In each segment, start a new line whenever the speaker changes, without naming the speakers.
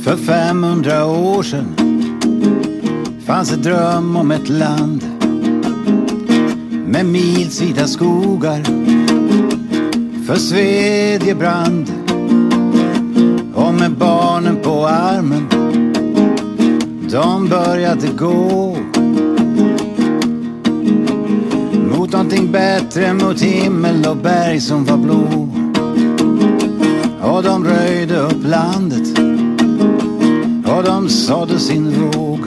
För 500 år sedan fanns en dröm om ett land med milsvida skogar för svedjebrand. Och med barnen på armen de började gå mot någonting bättre, mot himmel och berg som var blå. Och de röjde upp landet och de sådde sin råg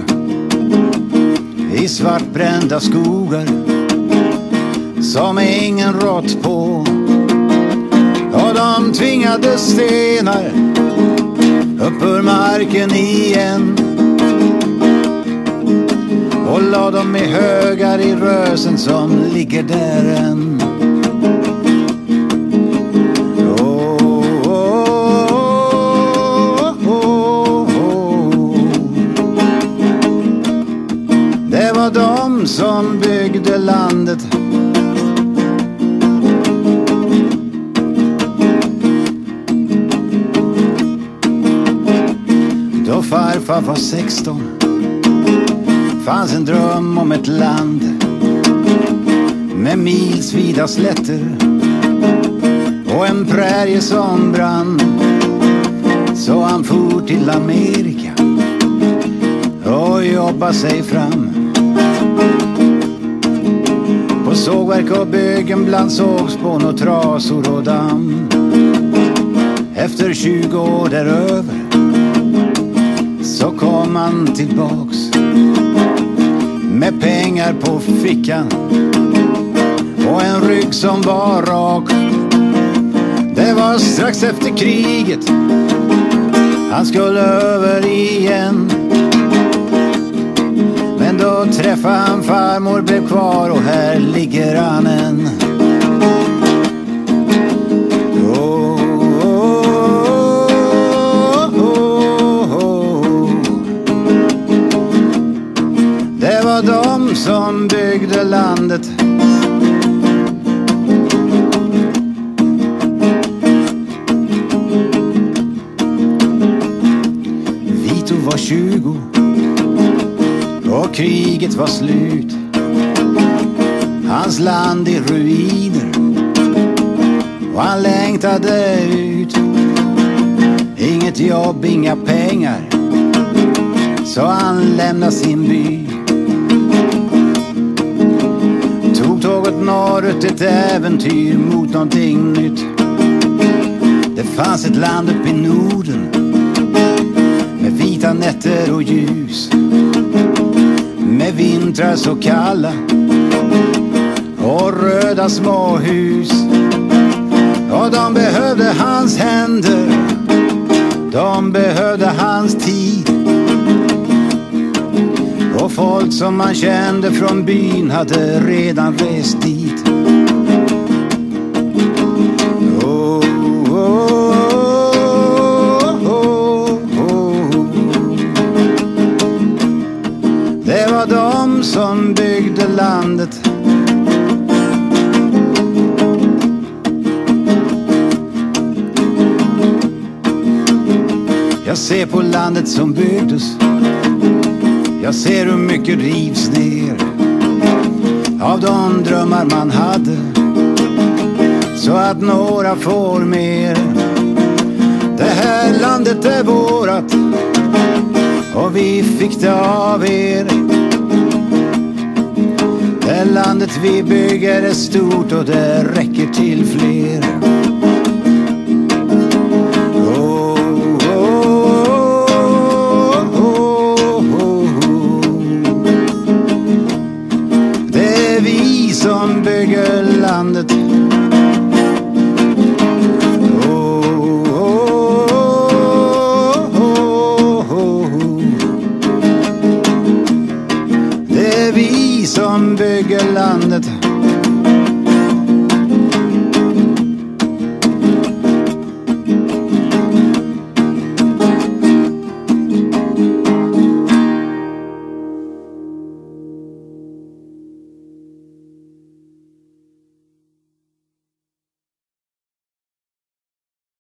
i svartbrända skogar som ingen rått på. Och de tvingade stenar upp ur marken igen och la dem i högar i rösen som ligger där än. Det var de som byggde landet. Då farfar var 16 fanns en dröm om ett land med milsvida slätter och en prärie som brann. Så han for till Amerika och jobba sig fram på sågverk och byggen bland sågspån och trasor och damm. Efter 20 år däröver så kom han tillbaks med pengar på fickan och en rygg som var rak. Det var strax efter kriget, han skulle över igen. Men då träffade han farmor, blev kvar och här ligger han än. Det var de som byggde landet. Vito var 20 och kriget var slut. Hans land i ruiner och han längtade ut. Inget jobb, inga pengar, så han lämnade sin by. Tog tåget norrut, ett äventyr mot någonting nytt. Det fanns ett land uppe i Norden med vita nätter och ljus, med vintrar så kalla och röda småhus. Och de behövde hans händer, de behövde hans tid. Och folk som man kände från byn hade redan rest dit. Oh, oh, oh, oh. Det var de som byggde landet. Jag ser på landet som byggdes. Jag ser hur mycket rivs ner av de drömmar man hade, så att några får mer. Det här landet är vårat och vi fick det av er. Det landet vi bygger är stort och det räcker till fler. Som bygger landet. Oh, oh, oh, oh. Det är vi som bygger landet.